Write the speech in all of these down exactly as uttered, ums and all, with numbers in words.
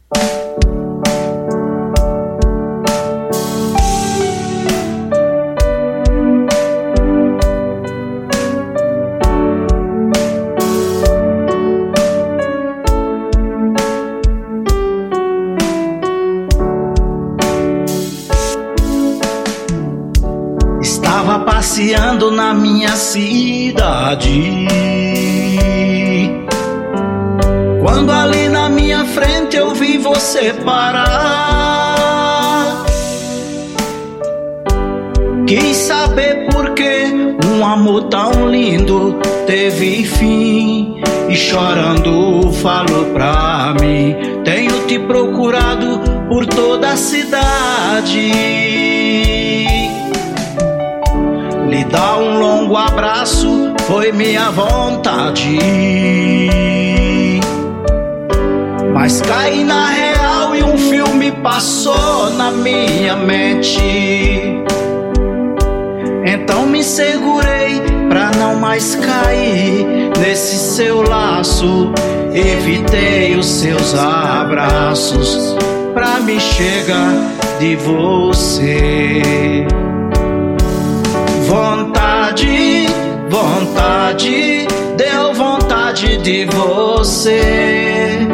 Estava passeando na minha cidade, quando ali na minha frente eu vi você parar. Quis saber por que um amor tão lindo teve fim, e chorando falou pra mim: tenho te procurado por toda a cidade. Lhe dar um longo abraço foi minha vontade, mas caí na real e um filme passou na minha mente. Então me segurei pra não mais cair nesse seu laço. Evitei os seus abraços pra me chegar de você. Vontade, vontade, deu vontade de você.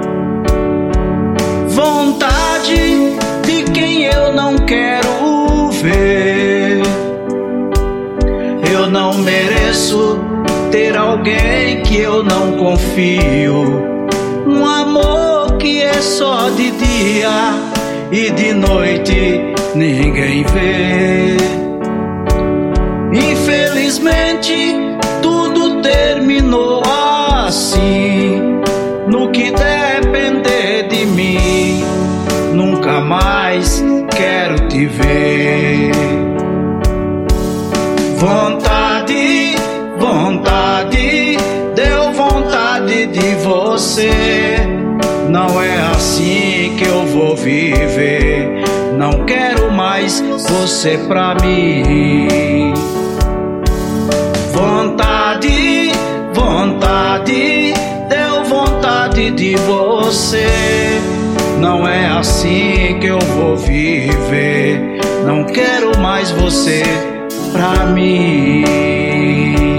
Vontade de quem eu não quero ver. Eu não mereço ter alguém que eu não confio. Um amor que é só de dia e de noite ninguém vê. Infelizmente tudo terminou assim. No que depender de mim, nunca mais quero te ver. Vontade, vontade, deu vontade de você. Não é assim que eu vou viver. Não quero mais você pra mim. Vontade, vontade, deu vontade de você. Não é assim que eu vou viver. Não quero mais você pra mim.